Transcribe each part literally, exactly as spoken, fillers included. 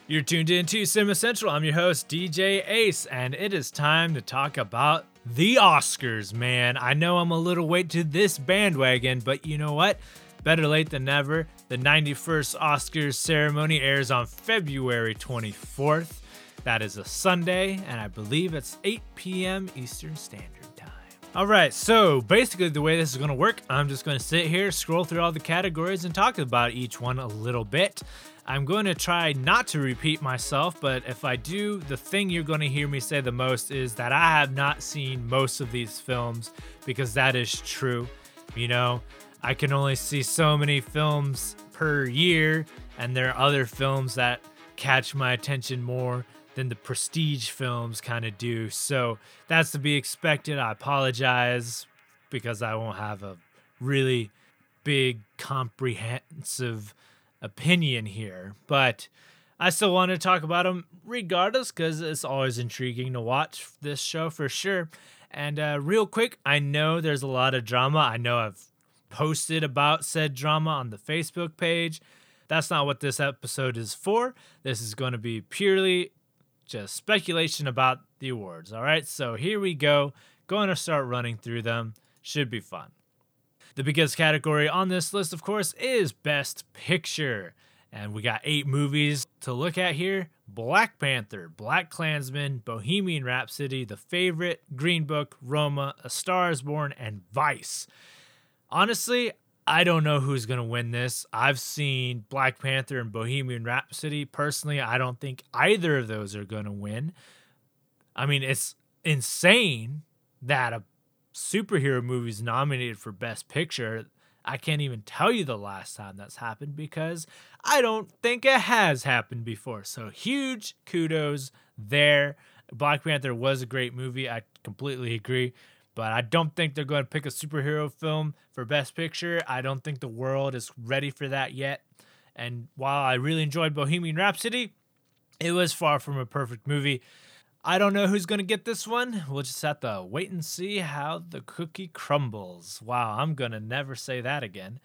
You're tuned in to Cinema Central. I'm your host, D J Ace, and it is time to talk about the Oscars, man. I know I'm a little late to this bandwagon, but you know what? Better late than never. The ninety-first Oscars ceremony airs on February twenty-fourth. That is a Sunday, and I believe it's eight p.m. Eastern Standard Time. All right, so basically the way this is going to work, I'm just going to sit here, scroll through all the categories, and talk about each one a little bit. I'm going to try not to repeat myself, but if I do, the thing you're going to hear me say the most is that I have not seen most of these films, because that is true. You know, I can only see so many films per year, and there are other films that catch my attention more than the prestige films kind of do. So that's to be expected. I apologize because I won't have a really big, comprehensive opinion here, but I still want to talk about them regardless because it's always intriguing to watch this show for sure. And uh, real quick, I know there's a lot of drama. I know I've posted about said drama on the Facebook page. That's not what this episode is for. This is going to be purely just speculation about the awards. All right, so here we go. Going to start running through them. Should be fun. The biggest category on this list, of course, is Best Picture. And we got eight movies to look at here. Black Panther, BlacKkKlansman, Bohemian Rhapsody, The Favorite, Green Book, Roma, A Star is Born, and Vice. Honestly, I don't know who's going to win this. I've seen Black Panther and Bohemian Rhapsody. Personally, I don't think either of those are going to win. I mean, it's insane that a superhero movies nominated for Best Picture. I can't even tell you the last time that's happened because I don't think it has happened before. So huge kudos there. Black Panther was a great movie. I completely agree. But I don't think they're going to pick a superhero film for Best Picture. I don't think the world is ready for that yet. And while I really enjoyed Bohemian Rhapsody, it was far from a perfect movie. I don't know who's going to get this one. We'll just have to wait and see how the cookie crumbles. Wow, I'm going to never say that again.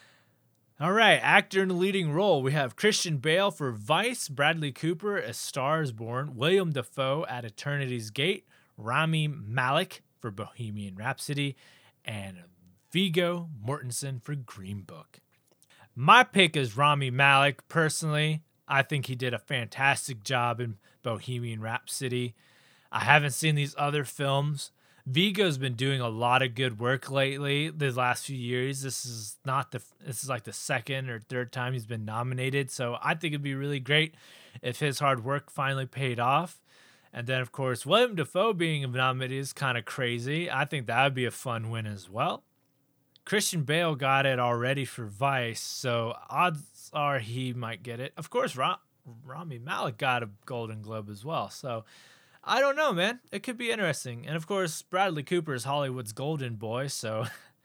All right, actor in the leading role. We have Christian Bale for Vice, Bradley Cooper, A Star is Born, William Dafoe at Eternity's Gate, Rami Malek for Bohemian Rhapsody, and Viggo Mortensen for Green Book. My pick is Rami Malek. Personally, I think he did a fantastic job in Bohemian Rhapsody. I haven't seen these other films. Viggo's been doing a lot of good work lately the last few years. This is not the this is like the second or third time he's been nominated. So I think it'd be really great if his hard work finally paid off. And then, of course, William Dafoe being nominated is kind of crazy. I think that would be a fun win as well. Christian Bale got it already for Vice, so odds are he might get it. Of course, Ra- Rami Malek got a Golden Globe as well, so I don't know, man. It could be interesting. And, of course, Bradley Cooper is Hollywood's golden boy, so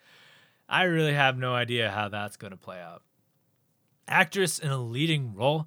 I really have no idea how that's going to play out. Actress in a leading role.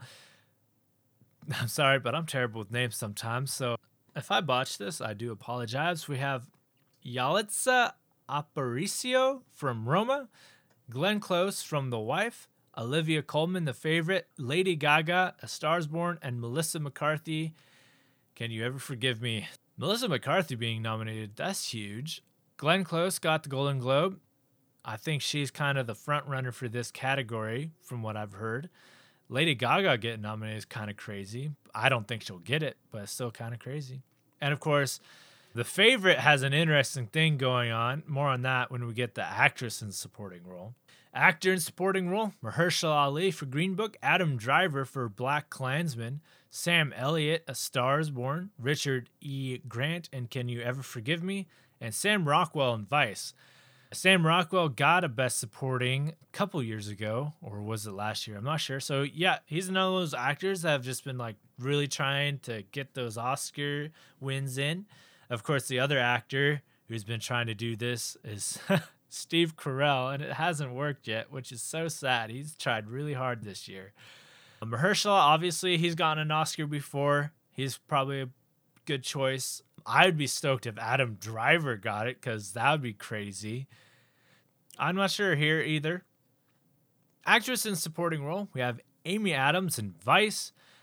I'm sorry, but I'm terrible with names sometimes, so if I botch this, I do apologize. We have Yalitza Aparicio from Roma, Glenn Close from The Wife, Olivia Colman, The Favorite, Lady Gaga, A Star is Born, and Melissa McCarthy. Can you ever forgive me? Melissa McCarthy being nominated, that's huge. Glenn Close got the Golden Globe. I think she's kind of the front runner for this category, from what I've heard. Lady Gaga getting nominated is kind of crazy. I don't think she'll get it, but it's still kind of crazy. And of course, The Favorite has an interesting thing going on. More on that when we get the actress in supporting role. Actor in supporting role, Mahershala Ali for Green Book, Adam Driver for BlacKkKlansman, Sam Elliott, A Star is Born, Richard E. Grant, and Can You Ever Forgive Me, and Sam Rockwell in Vice. Sam Rockwell got a Best Supporting a couple years ago, or was it last year? I'm not sure. So yeah, he's another one of those actors that have just been like really trying to get those Oscar wins in. Of course, the other actor who's been trying to do this is Steve Carell, and it hasn't worked yet, which is so sad. He's tried really hard this year. Mahershala, obviously, he's gotten an Oscar before. He's probably a good choice. I would be stoked if Adam Driver got it, because that would be crazy. I'm not sure here either. Actress in supporting role, we have Amy Adams in Vice,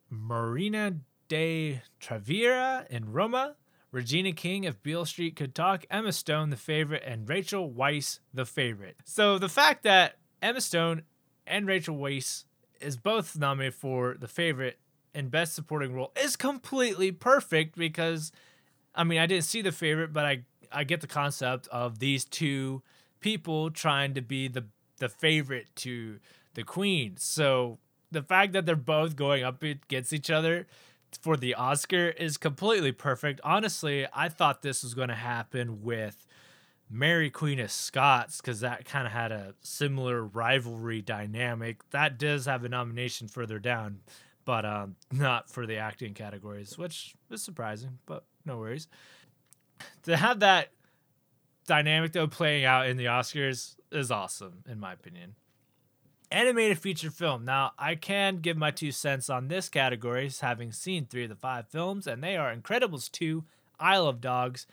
Marina de Tavira in Roma, Regina King, If Beale Street Could Talk, Emma Stone, The Favorite, and Rachel Weisz, The Favorite. So the fact that Emma Stone and Rachel Weisz is both nominated for The Favorite and Best Supporting Role is completely perfect because, I mean, I didn't see The Favorite, but I, I get the concept of these two people trying to be the, the favorite to the queen. So the fact that they're both going up against each other for the Oscar is completely perfect. Honestly, I thought this was going to happen with Mary Queen of Scots because that kind of had a similar rivalry dynamic. That does have a nomination further down, but um, not for the acting categories, which is surprising, but no worries. To have that dynamic, though, playing out in the Oscars is awesome, in my opinion. Animated feature film. Now, I can give my two cents on this category, having seen three of the five films, and they are Incredibles two, Isle of Dogs,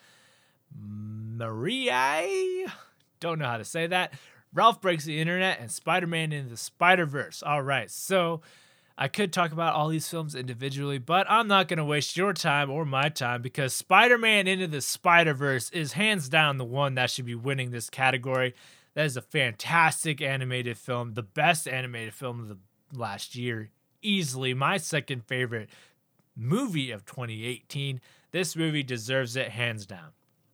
Maria, don't know how to say that, Ralph Breaks the Internet, and Spider-Man Into the Spider-Verse. All right, so I could talk about all these films individually, but I'm not going to waste your time or my time because Spider-Man Into the Spider-Verse is hands down the one that should be winning this category. That is a fantastic animated film, the best animated film of the last year. Easily my second favorite movie of twenty eighteen. This movie deserves it hands down.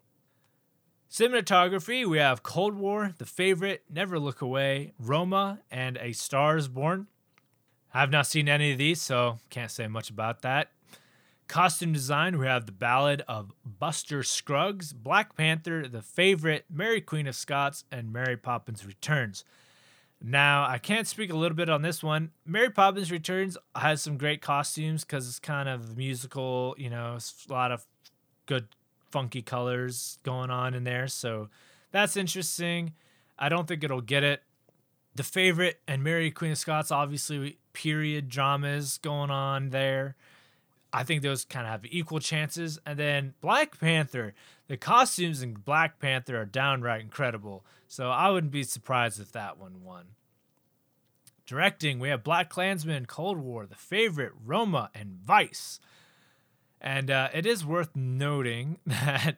Cinematography, we have Cold War, The Favorite, Never Look Away, Roma, and A Star is Born. I have not seen any of these, so can't say much about that. Costume design, we have The Ballad of Buster Scruggs, Black Panther, The Favorite, Mary Queen of Scots, and Mary Poppins Returns. Now, I can't speak a little bit on this one. Mary Poppins Returns has some great costumes because it's kind of musical, you know, a lot of good funky colors going on in there, so that's interesting. I don't think it'll get it. The Favorite and Mary Queen of Scots, obviously period dramas going on there. I think those kind of have equal chances. And then Black Panther, the costumes in Black Panther are downright incredible. So I wouldn't be surprised if that one won. Directing, we have BlacKkKlansman, Cold War, The Favorite, Roma, and Vice. And uh, it is worth noting that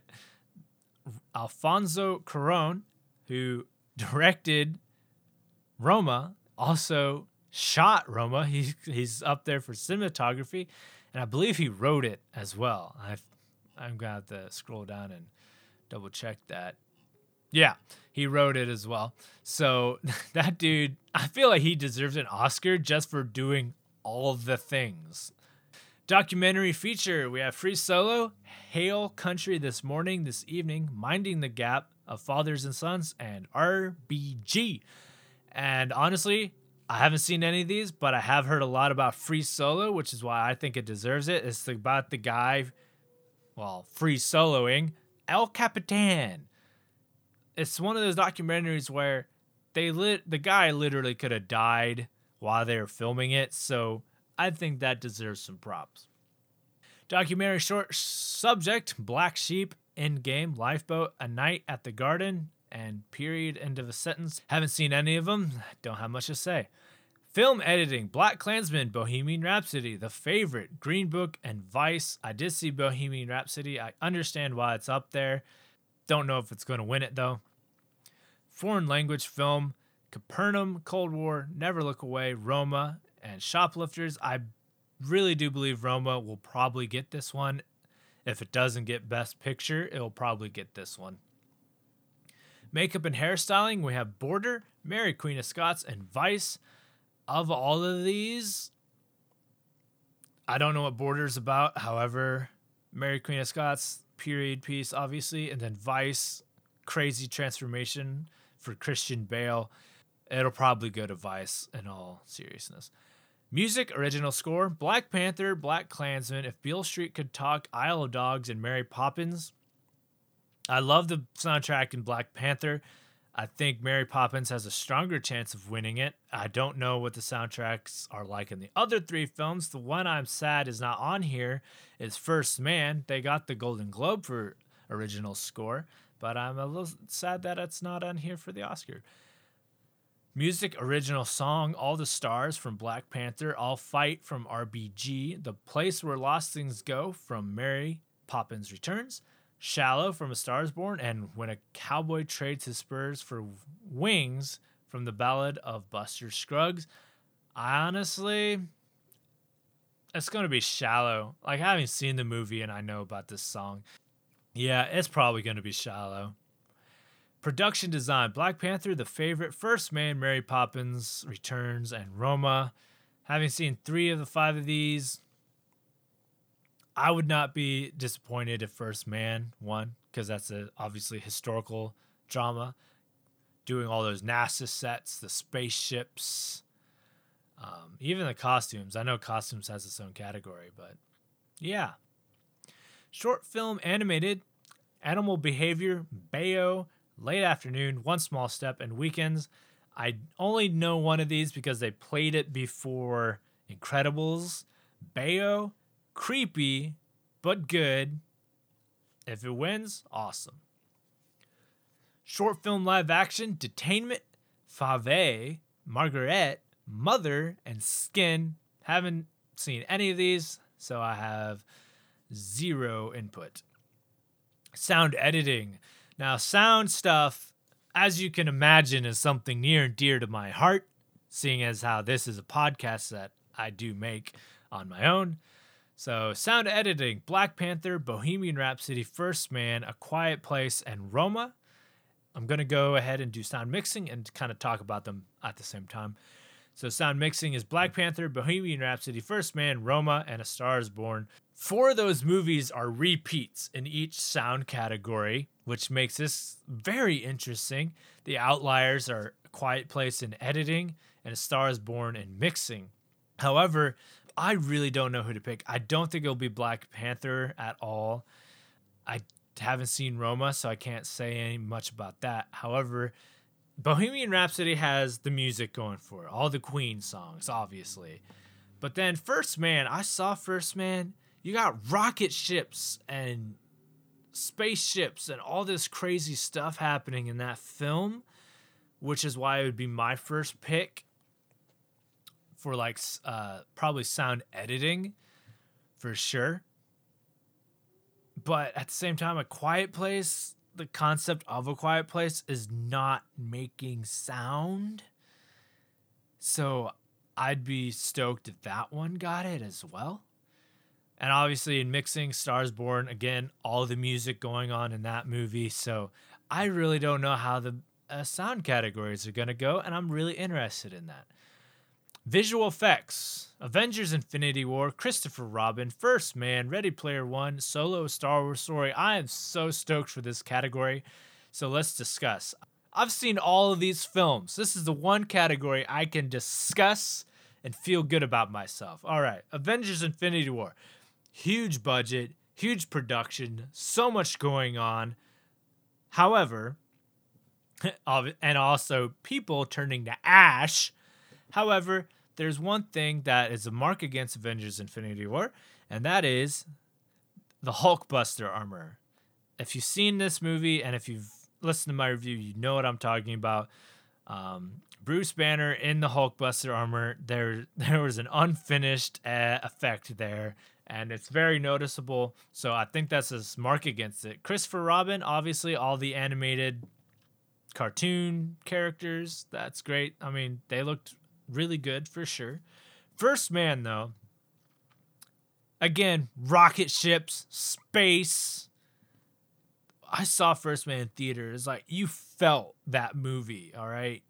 Alfonso Cuarón, who directed Roma, also shot Roma. He, he's up there for cinematography. And I believe he wrote it as well. I've, I'm going to have to scroll down and double check that. Yeah, he wrote it as well. So that dude, I feel like he deserves an Oscar just for doing all the things. Documentary feature, we have Free Solo, Hail Country This Morning, This Evening, Minding the Gap of Fathers and Sons, and R B G. And honestly, I haven't seen any of these, but I have heard a lot about Free Solo, which is why I think it deserves it. It's about the guy, well, free soloing El Capitan. It's one of those documentaries where they lit the guy literally could have died while they were filming it, so I think that deserves some props. Documentary short subject, Black Sheep, Endgame, Lifeboat, A Night at the Garden, and Period, End of a Sentence. Haven't seen any of them, don't have much to say. Film editing, BlacKkKlansman, Bohemian Rhapsody, The Favorite, Green Book, and Vice. I did see Bohemian Rhapsody. I understand why it's up there. Don't know if it's going to win it, though. Foreign language film, Capernaum, Cold War, Never Look Away, Roma, and Shoplifters. I really do believe Roma will probably get this one. If it doesn't get Best Picture, it'll probably get this one. Makeup and hairstyling, we have Border, Mary Queen of Scots, and Vice. Of all of these, I don't know what Border's about. However, Mary Queen of Scots, period piece, obviously, and then Vice, crazy transformation for Christian Bale. It'll probably go to Vice in all seriousness. Music, original score, Black Panther, BlacKkKlansman, If Beale Street Could Talk, Isle of Dogs, and Mary Poppins. I love the soundtrack in Black Panther. I think Mary Poppins has a stronger chance of winning it. I don't know what the soundtracks are like in the other three films. The one I'm sad is not on here is First Man. They got the Golden Globe for original score, but I'm a little sad that it's not on here for the Oscar. Music original song All the Stars from Black Panther, All Fight from R B G, The Place Where Lost Things Go from Mary Poppins Returns, Shallow from A Star Is Born, and When a Cowboy Trades His Spurs for Wings from The Ballad of Buster Scruggs. I honestly, it's going to be Shallow. Like, I haven't seen the movie and I know about this song. Yeah, it's probably going to be Shallow. Production design, Black Panther, The Favorite, First Man, Mary Poppins Returns, and Roma. Having seen three of the five of these, I would not be disappointed if First Man won, because that's a obviously historical drama. Doing all those NASA sets, the spaceships, um, even the costumes. I know costumes has its own category, but yeah. Short film animated, Animal Behavior, Bayo, Late Afternoon, One Small Step, and Weekends. I only know one of these because they played it before Incredibles. Bayo, creepy, but good. If it wins, awesome. Short film live action, Detainment, Fave, Margaret, Mother, and Skin. Haven't seen any of these, so I have zero input. Sound editing. Now, sound stuff, as you can imagine, is something near and dear to my heart, seeing as how this is a podcast that I do make on my own. So, sound editing, Black Panther, Bohemian Rhapsody, First Man, A Quiet Place, and Roma. I'm going to go ahead and do sound mixing and kind of talk about them at the same time. So, sound mixing is Black Panther, Bohemian Rhapsody, First Man, Roma, and A Star Is Born. Four of those movies are repeats in each sound category, which makes this very interesting. The outliers are A Quiet Place in editing and A Star Is Born in mixing. However, I really don't know who to pick. I don't think it'll be Black Panther at all. I haven't seen Roma, so I can't say any much about that. However, Bohemian Rhapsody has the music going for it. All the Queen songs, obviously. But then First Man, I saw First Man. You got rocket ships and spaceships and all this crazy stuff happening in that film, which is why it would be my first pick for like uh, probably sound editing for sure. But at the same time, A Quiet Place, the concept of A Quiet Place is not making sound. So I'd be stoked if that one got it as well. And obviously in mixing, Stars Born, again, all the music going on in that movie. So I really don't know how the uh, sound categories are going to go, and I'm really interested in that. Visual effects, Avengers Infinity War, Christopher Robin, First Man, Ready Player One, Solo, Star Wars Story. I am so stoked for this category. So let's discuss. I've seen all of these films. This is the one category I can discuss and feel good about myself. All right, Avengers Infinity War. Huge budget, huge production, so much going on. However, and also people turning to ash. However, there's one thing that is a mark against Avengers Infinity War, and that is the Hulkbuster armor. If you've seen this movie and if you've listened to my review, you know what I'm talking about. Um, Bruce Banner in the Hulkbuster armor, there, there was an unfinished uh, effect there, and it's very noticeable. So I think that's a mark against it. Christopher Robin, obviously, all the animated cartoon characters, that's great. I mean, they looked really good for sure. First Man, though, again, rocket ships, space. I saw First Man in theater. It's like you felt that movie, all right?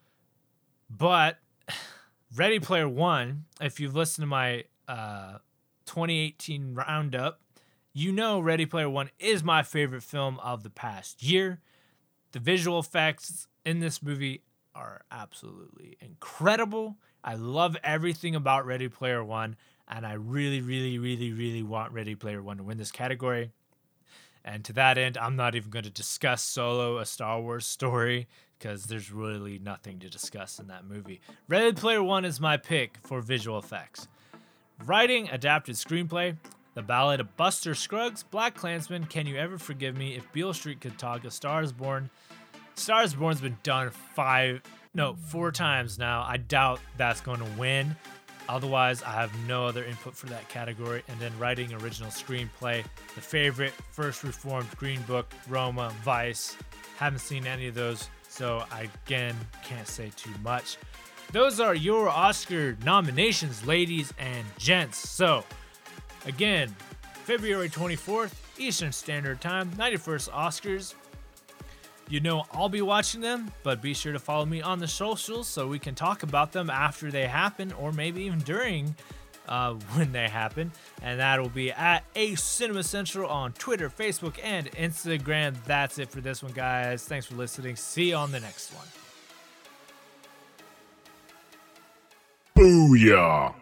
But Ready Player One, if you've listened to my uh, twenty eighteen roundup, you know Ready Player One is my favorite film of the past year. The visual effects in this movie are absolutely incredible. I love everything about Ready Player One, and I really, really, really, really want Ready Player One to win this category. And to that end, I'm not even going to discuss Solo, A Star Wars Story, because there's really nothing to discuss in that movie. Ready Player One is my pick for visual effects. Writing, adapted screenplay, The Ballad of Buster Scruggs, Black Klansman, Can You Ever Forgive Me, If Beale Street Could Talk, A Star Is Born. Star Is Born's been done five No, four times now. I doubt that's going to win. Otherwise, I have no other input for that category. And then writing original screenplay, The Favorite, First Reformed, Green Book, Roma, Vice. Haven't seen any of those, so I, again, can't say too much. Those are your Oscar nominations, ladies and gents. So, again, February twenty-fourth, Eastern Standard Time, ninety-first Oscars. You know I'll be watching them, but be sure to follow me on the socials so we can talk about them after they happen, or maybe even during uh, when they happen. And that'll be at Ace Cinema Central on Twitter, Facebook, and Instagram. That's it for this one, guys. Thanks for listening. See you on the next one. Booyah!